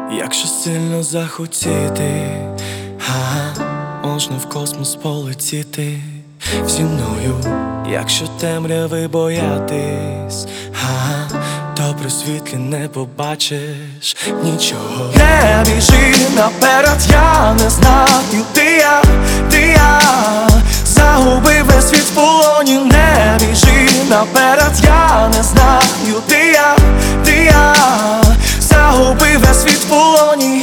Якщо сильно захотіти, можна в космос полетіти зі мною. Якщо темряви боятись, то при світлі не побачиш нічого. Не біжи наперед, я не знаю, ти я загубив весь світ в полоні. Не біжи наперед, я не знаю, ти я загубив весь світ в полоні.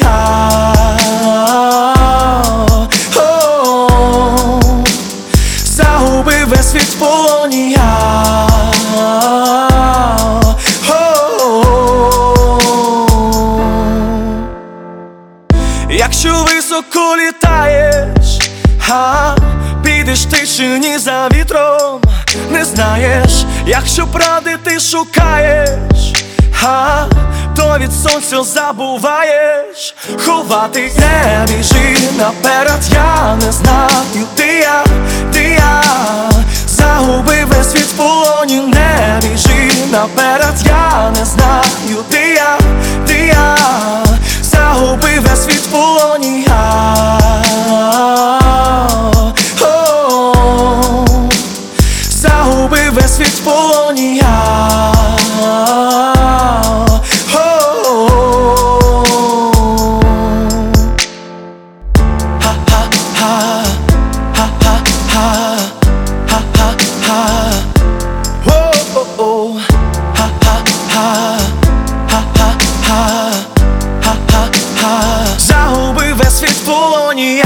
Загубив весь світ в полоні. Якщо високо літаєш, підеш ти чи ні за вітром, не знаєш. Якщо правди ти шукаєш, то від сонця забуваєш ховати. Не біжи наперед, я не знаю, ти я загубив весь світ в полоні. Не біжи наперед, я не знаю, ти я загубив весь світ в полоні. Загубив весь світ в полоні. Загубив весь світ в полоні.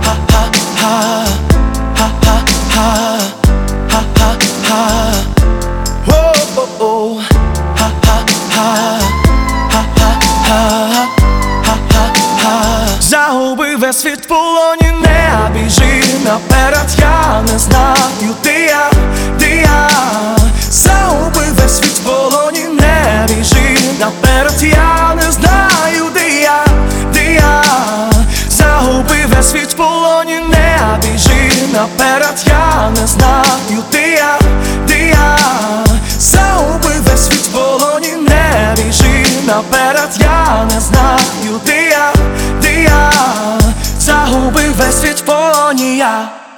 Загубив весь світ в полоні. Не біжи наперед, я не знаю, ти я загубив весь світ в полоні. Не біжи наперед, я не знаю, ти я загубив весь світ в полоні. Не біжи наперед, я не знаю, ти я загубив весь світ в полоні. Не біжи наперед, я не знаю, ти я загубив весь світ в полоні.